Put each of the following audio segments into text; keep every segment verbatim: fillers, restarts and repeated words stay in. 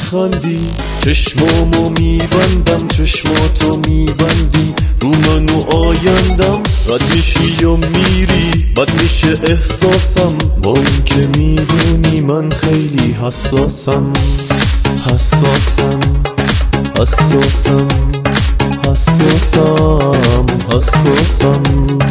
میخندی، چشمامو میبندم چشماتو میبندی، رو من و آیندم رد میشی یا میری، بد میشه احساسم با این که میدونی من خیلی حساسم. حساسم حساسم حساسم حساسم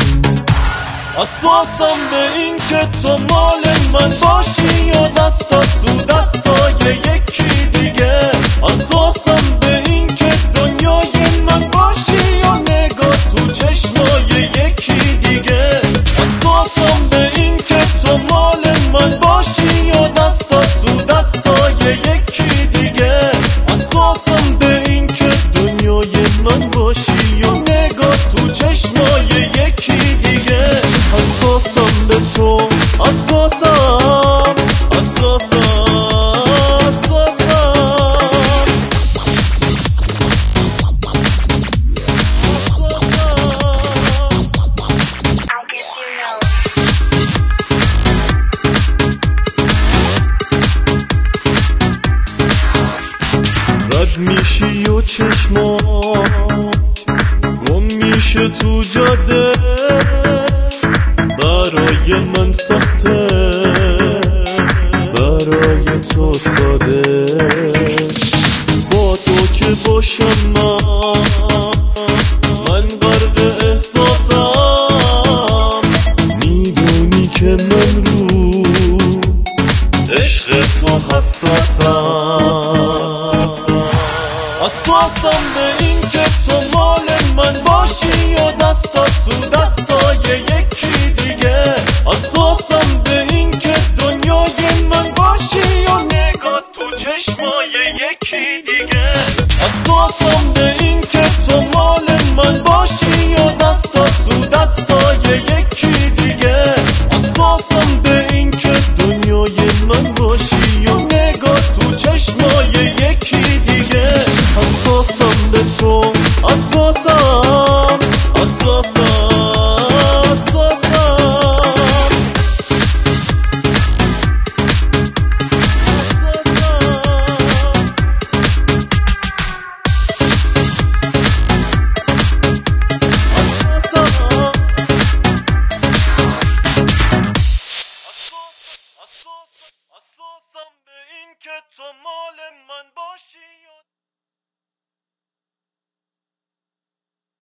حساسم به این که تو مال من باشی یا دستات تو دستای یکی دیگه. حساسم به این که دنیای من باشی یا نگاه تو چشمای یکی دیگه. حساسم به این که تو مال من باشی یا دستات تو دستای یکی دیگه. حساسم به این که دنیای من باشی یا نگاه تو چشمای یکی دیگه. حساسم به تو، حساسم حساسم رد میشی و چشمات گم میشه تو جاده، برای من سخته برای تو ساده. با تو که باشم من من غرق احساسم، میدونی که من رو عشق تو حساسم. حساسم به این که تو مال من باشی یا دستات تو دستای یکی دیگه. حساسم به این که دنیای من باشی یا نگاه تو چشمای یکی دیگه. حساسم به این که تو مال من باشی یا دستات تو دستای یکی دیگه. حساسم به این که دنیای من باشی یا نگاه تو چشمای یکی دیگه. حساسم به تو، حساسم حساسم حساسم به این که تو مال من باشی.